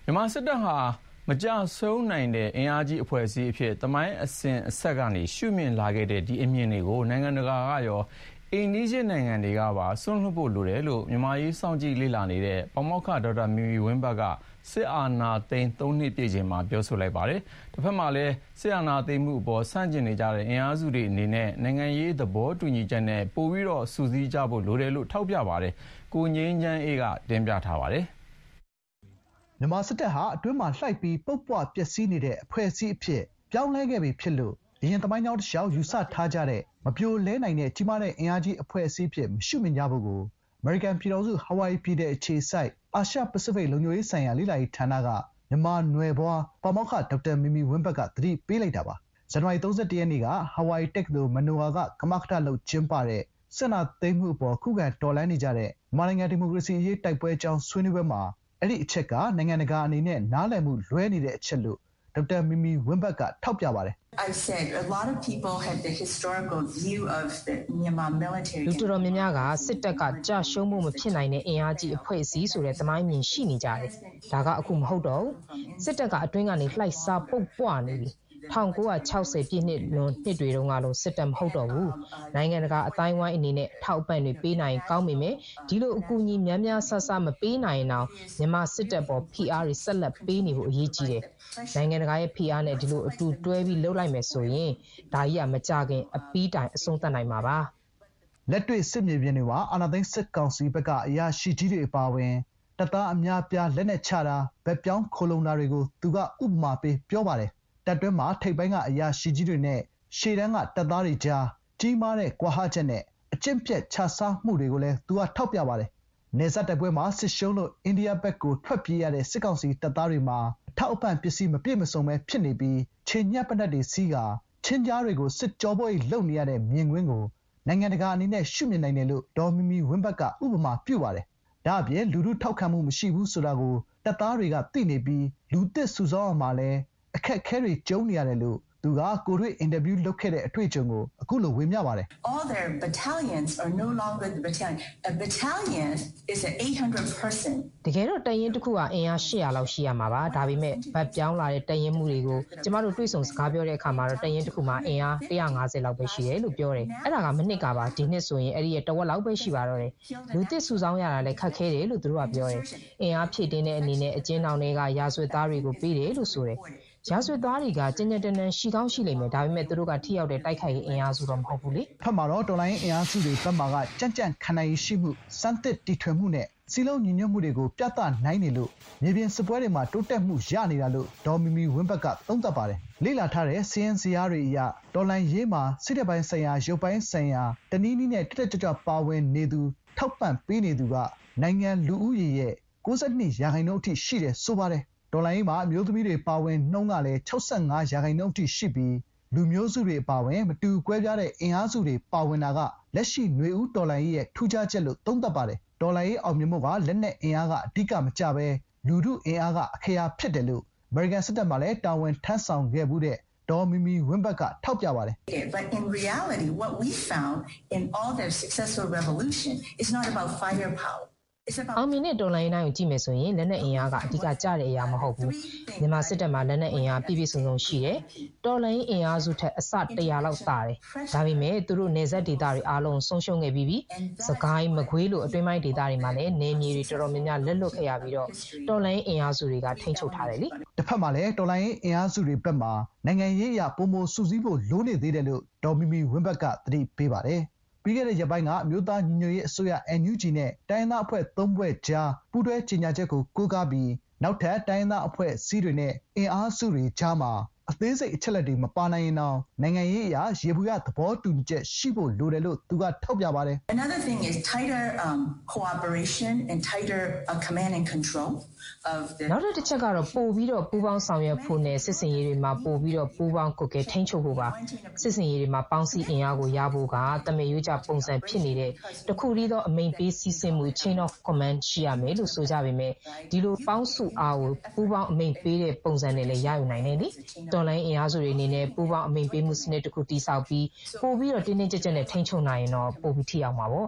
မြန်မာစစ်တပ်ဟာမကြဆုံးနိုင်တဲ့အင်အားကြီးအဖွဲ့အစည်းအဖြစ်သမိုင်းအစဉ်အဆက်ကနေရှုမြင်လာခဲ့တဲ့ဒီအမြင်တွေကိုနိုင်ငံတကာကရောအိန္ဒိယနိုင်ငံတွေကပါဆွန့်လွတ်ဖို့လိုတယ်လို့မြန်မာရေးစောင့်ကြည့်လေ့လာနေတဲ့ပေါမောက္ခဒေါက်တာမီမီဝင်းဘတ်ကစစ်အာဏာသိမ်း3နှစ်ပြည့်ချိန်မှာပြောဆိုလိုက်ပါတယ်။တစ်ဖက်မှာလည်းစစ်အာဏာသိမ်းမှုအပေါ်ဆန့်ကျင်နေကြတဲ့အင်အားစုတွေအနေနဲ့နိုင်ငံရေးသဘောတူညီချက်နဲ့ပိုပြီးတော့စုစည်းကြဖို့လိုတယ်လို့ထောက်ပြပါတယ်။ကိုငြိမ်းချမ်းအေးကတင်ပြထားပါတယ်။မြန်မာစစ်တပ်ဟာအတွင်းမှာလှိုက်ပြီးပုတ်ပွပျက်စီးနေတဲ့အဖွဲ့အစည်းအဖြစ်ပြောင်းလဲခဲ့ပြီဖြစ်လို့အရင်သမိုင်းကြောင်းတစ်လျှောက်ယူဆထားကြတဲ့မပြိုလဲနိုင်တဲ့ကြီးမားတဲ့အင်အားကြီးအဖွဲ့အစည်းအဖြစ်မရှုမြင်ကြဖို့ကိုအမေရိကန်ပြည်ထောင်စုဟာဝိုင်ပြည်နယ်အခြေစိုက်အာရှပစိဖိတ်လုံခြုံရေးဆိုင်ရာလေ့လာရေးဌာနကမြန်မာနွယ်ဘွားပေါမောက္ခဒေါက်တာမီမီဝင်းဘတ်ကသတိပေးလိုက်တာပါ။ဇန်နဝါရီ31ရက်နေ့ကဟာဝိုင်တက္ကသိုလ်မနိုဝါကကမကထလုပ်ကျင်းပတဲ့စစ်အာဏာသိမ်းမှုအပေါ်ခုခံတော်လှန်နေကြတဲ့မြန်မာနိုင်ငံဒီမိုကရေစီအရေးတိုက်ပွဲအကြောင်းဆွေးနွေးပွဲမှာအဲ့ဒီအချက်ကနိုင်ငံတကာအနေနဲ့နားလည်မှုလွဲနေတဲ့အချက်လို့ဒေါက်တာမီမီဝင်းဘတ်ကထောက်ပြပါတယ်။ I said a lot of people have the historical view of the Myanmar military လူတော်များများကစစ်တပ်ကကြာရှုံးမှုမဖြစ်နိုင်တဲ့အင်အားကြီးအဖွဲ့အစည်းဆိုတဲ့သမိုင်းမြင်ရှိနေကြတယ်။ဒါကအခုမဟုတ်တော့ဘူး။စစ်တပ်ကအတွင်းကနေလှိုက်စားပုတ်ပွားနေပြီ1960ပြည့်နှစ်လွန်နှစ်တွေတုန်းကလို့စစ်တပ်မဟုတ်တော့ဘူးနိုင်ငံတကာအတိုင်းဝိုင်းအနေနဲ့ထောက်ပံ့တွေပေးနိုင်ကောင်းပေမဲ့ဒီလိုအကူအညီများများဆဆမပေးနိုင်အောင်မြန်မာစစ်တပ်ပေါ်ဖိအားတွေဆက်လက်ပေးနေဖို့အရေးကြီးတယ်နိုင်ငံတကာရဲ့ဖိအားနဲ့ဒီလိုအတူတွဲပြီးလှုပ်လိုက်မယ်ဆိုရင်ဒါကြီးကမကြခင်အပီးတိုင်အဆုံးသတ်နိုင်မှာပါလက်တွေ့စစ်မြေပြင်တွေမှာအာဏာသိမ်းစစ်ကောင်စီဘက်ကအရာရှိကြီးတွေအပါအဝင်တပ်သားအများပြားလက်နက်ချတာဗက်ပြောင်းခိုလုံတာတွေကိုသူကဥပမာပေးပြောပါတယ်တပ်တွင်းမှာထိပ်ပိုင်းကအရာရှိကြီးတွေနဲ့ရှေ့တန်းကတပ်သားတွေကြားကြီးမားတဲ့ကွာဟချက်နဲ့အကျင့်ပြတ်ခြစားမှုတွေကိုလည်းသူကထောက်ပြပါတယ်။နယ်စပ်တိုက်ပွဲမှာစစ်ရှုံးလို့အိန္ဒိယဘက်ကိုထွက်ပြေးရတဲ့စစ်ကောင်စီတပ်သားတွေမှာအထောက်အပံ့ပစ္စည်းမပြည့်မစုံပဲဖြစ်နေပြီးခြေညက်ပနက်တွေစီးကာချင်းကြားတွေကိုစစ်ကြောပွဲလုပ်နေရတဲ့မြင်ကွင်းကိုနိုင်ငံတကာအနေနဲ့ရှုမြင်နိုင်တယ်လို့ဒေါ်မီမီဝင်းဘတ်ကဥပမာပြုပါတယ်။ဒါ့အပြင်လူထုထောက်ခံမှုမရှိဘူးဆိုတာကိုတပ်သားတွေကသိနေပြီးလူသစ်စုဆောင်းအောင်မှာလည်းအခက်ခဲတွေကြုံနေရတယ်လို့သူကကိုတွေ့အင်တာဗျူးလုပ်ခဲ့တဲ့အတွေ့အကြုံကိုအခုလိုဝေမျှပါတယ် All their battalions are no longer the battalion. A battalion is an 800 person. တကယ်တော့တရင်တစ်ခုကအင်အား800လောက်ရှိရမှာပါဒါပေမဲ့ဗတ်ပြောင်းလာတဲ့တရင်မှုတွေကိုကျမတို့တွေ့ဆုံစကားပြောတဲ့အခါမှာတော့တရင်တစ်ခုမှာအင်အား150လောက်ပဲရှိတယ်လို့ပြောတယ်အဲ့ဒါကမနစ်ကပါဒီနှစ်ဆိုရင်အဲ့ဒီရဲ့တဝက်လောက်ပဲရှိပါတော့တယ်လူသစ်စုဆောင်းရတာလည်းခက်ခဲတယ်လို့သူတို့ကပြောတယ်အင်အားဖြည့်တင်းတဲ့အနေနဲ့အကျဉ်းထောင်တွေကရာဇဝတ်သားတွေကိုပေးတယ်လို့ဆိုတယ်ရာဇဝတ်သားတွေကကြင်ကြင်တန်တန်ရှိကောင်းရှိလိမ့်မယ်ဒါပေမဲ့သူတို့ကထိရောက်တဲ့တိုက်ခိုက်ရေးအင်အားစုတော့မဟုတ်ဘူးလေဖက်မှာတော့တော်လိုင်းအင်အားစုတွေဘက်မှာကကြံ့ကြံ့ခံနိုင်ရှိမှုစမ်းသစ်တီထွင်မှုနဲ့စီလုံးညီညွတ်မှုတွေကိုပြသနိုင်နေလို့မြေပြင်စစ်ပွဲတွေမှာတိုးတက်မှုရနေတာလို့ဒေါ်မီမီဝင်းဘတ်ကသုံးသပ်ပါတယ်လေ့လာထားတဲ့စီးရင်စရာတွေအရတော်လိုင်းရေးမှာစစ်တပ်ပိုင်းဆိုင်ရာရုပ်ပိုင်းဆိုင်ရာတနည်းနည်းနဲ့တက်ကြွပါဝင်နေသူထောက်ပံ့ပေးနေသူကနိုင်ငံလူဦးရေရဲ့62%အထိရှိတယ်ဆိုပါတယ်ဒေါ်လာရေးမှာအမျိုးသမီးတွေပါဝင်နှုန်းကလည်း65%အထိရှိပြီးလူမျိုးစုတွေပါဝင်မတူကွဲပြားတဲ့အင်အားစုတွေပါဝင်တာကလက်ရှိຫນွေဦးဒေါ်လာရေးရဲ့ထူးခြားချက်လို့သုံးသပ်ပါတယ်ဒေါ်လာရေးအောင်မြင်မှုကလက်နက်အင်အားကအဓိကမကျပဲလူထုအင်အားကအခရာဖြစ်တယ်လို့အမေရိကန်စစ်တပ်မှလည်းတာဝန်ထမ်းဆောင်ခဲ့မှုတဲ့ဒေါ်မီမီဝင်းဘတ်ကထောက်ပြပါတယ် But in reality what we found in all their successful revolution is not about firepower အောင်မြင်တဲ့တော်လိုင်းတိုင်းကိုကြည့်မယ်ဆိုရင်လက်နက်အင်အားကအဓိကကျတဲ့အရာမဟုတ်ဘူးမြန်မာစစ်တပ်မှာလက်နက်အင်အားပြည့်ပြည့်စုံစုံရှိတယ်တော်လိုင်းအင်အားစုထက်အစ100လောက်တာတယ်ဒါပေမဲ့သူတို့နေဆက်ဒေတာတွေအားလုံးဆုံးရှုံးခဲ့ပြီးစကိုင်းမကွေးလိုအတွင်းပိုင်းဒေတာတွေမှာလည်းနေမြေတွေတော်တော်များများလက်လွတ်ခဲ့ရပြီးတော့တော်လိုင်းအင်အားစုတွေကထိန်းချုပ်ထားတယ်လေတစ်ဖက်မှာလည်းတော်လိုင်းအင်အားစုတွေဘက်မှာနိုင်ငံရေးအရာပုံမစုစည်းဖို့လိုနေသေးတယ်လို့ဒေါ်မီမီဝင်းဘတ်ကသတိပေးပါတယ်ပြီးခဲ့တဲ့ရက်ပိုင်းကအမျိုးသားညီညွတ်ရေးအစိုးရ NUG နဲ့တိုင်းရင်းသားအဖွဲ့၃ဖွဲ့ကြားပူးတွဲကြေညာချက်ကိုကိုးကားပြီးနောက်ထပ်တိုင်းရင်းသားအဖွဲ့အစည်းတွေနဲ့အင်အားစုတွေကြားမှာအသေးစိတ်အချက်လက်တွေမပါနိုင်ရင်တော့နိုင်ငံရေးအရာရေဘူးရသဘောတူညီချက်ရှိဖို့လိုတယ်လို့သူကထောက်ပြပါတယ် Another thing is tighter cooperation and tighter command and control of the နောက်တစ်ချက်ကတော့ပို့ပြီးတော့ပူးပေါင်းဆောင်ရွက်ဖို့နဲ့စစ်စင်ရေးတွေမှာပို့ပြီးတော့ပူးပေါင်းကိုယ်ကဲထိန်းချုပ်ဖို့ပါစစ်စင်ရေးတွေမှာပေါင်းစည်းအင်အားကိုရဖို့ကတမန်ရွေးကြပုံစံဖြစ်နေတဲ့တခုတည်းသောအမိန့်ပေးစီစဉ်မှု chain of command ရှိရမယ်လို့ဆိုကြပေမဲ့ဒီလိုပေါင်းစုအားကိုပူးပေါင်းအမိန့်ပေးတဲ့ပုံစံနဲ့လည်းရယူနိုင်တယ်လေတော်လိုင်းအင်အားစုတွေအနေနဲ့ပူးပေါင်းအမိန့်ပေးမှုစနစ်တစ်ခုတည်ဆောက်ပြီးပို့ပြီးတော့တင်းတင်းကြပ်ကြပ်နဲ့ထိန်းချုပ်နိုင်ရင်တော့ပို့ပြီးထိအောင်ပါပေါ့ဒ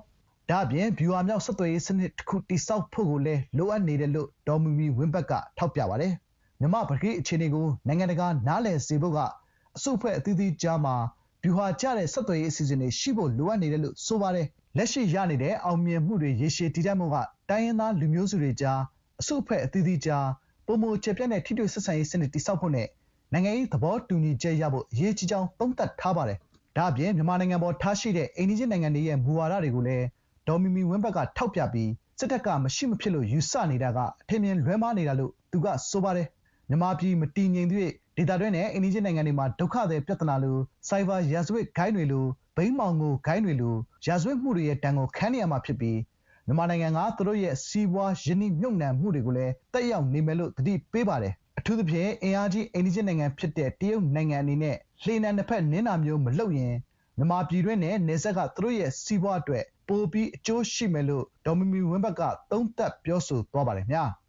ဒါ့အပြင်ဗျူဟာမြောက်ဆက်သွယ်ရေးစနစ်တစ်ခုတည်ဆောက်ဖို့ကိုလည်းလိုအပ်နေတယ်လို့ဒေါ်မီမီဝင်းဘတ်ကထောက်ပြပါတယ်။မြန်မာပကတိအခြေအနေကိုနိုင်ငံတကာနားလည်စေဖို့ကအစုအဖွဲ့အသီးသီးကြားမှာဗျူဟာကျတဲ့ဆက်သွယ်ရေးအစီအစဉ်တွေရှိဖို့လိုအပ်နေတယ်လို့ဆိုပါတယ်။လက်ရှိရနေတဲ့အောင်မြင်မှုတွေရေရှည်တည်တံ့မှုကတိုင်းရင်းသားလူမျိုးစုတွေကြားအစုအဖွဲ့အသီးသီးကြားပုံမကျပြတ်တဲ့ထိတွေ့ဆက်ဆံရေးစနစ်တည်ဆောက်ဖို့နဲ့နိုင်ငံရေးသဘောတူညီချက်ရဖို့အရေးကြီးကြောင်းသုံးသပ်ထားပါတယ်။ဒါ့အပြင်မြန်မာနိုင်ငံပေါ်ထားရှိတဲ့အိမ်နီးချင်းနိုင်ငံတွေရဲ့မူဝါဒတွေကိုလည်းဒေါ်မီမီဝင်းဘတ်ကထောက်ပြပြီးစစ်တပ်ကမရှိမဖြစ်လို့ယူဆနေတာကအထင်မြင်လွဲမှားနေတာလို့သူကဆိုပါတယ်။မြန်မာပြည်မတည်ငြိမ်သေးဒေသတွင်းနဲ့အိမ်နီးချင်းနိုင်ငံတွေမှာဒုက္ခသည်ပြဿနာလိုစိုက်ဘာရာဇဝတ်ဂိုဏ်းတွေလိုဘိန်းမောင်ကိုဂိုဏ်းတွေလိုရာဇဝတ်မှုတွေရဲ့တန်ကိုခံနေရမှာဖြစ်ပြီးမြန်မာနိုင်ငံကသူတို့ရဲ့စီးပွားယင်းနှိမ့်မြုပ်နှံမှုတွေကိုလည်းတက်ရောက်နေမယ်လို့သတိပေးပါတယ်။အထူးသဖြင့်အင်အားကြီးအိမ်နီးချင်းနိုင်ငံဖြစ်တဲ့တရုတ်နိုင်ငံအနေနဲ့လှေနံနှစ်ဖက်နင်းတာမျိုးမလုပ်ရင်မြန်မာပြည်တွင်းနဲ့နယ်စပ်ကသူတို့ရဲ့စီးပွားအတွက်ပိုပြီးအကျိုးရှိမယ်လို့ဒေါ်မီမီဝင်းဘတ်ကသုံးသပ်ပြောဆိုသွားပါတယ်ခင်ဗျာ။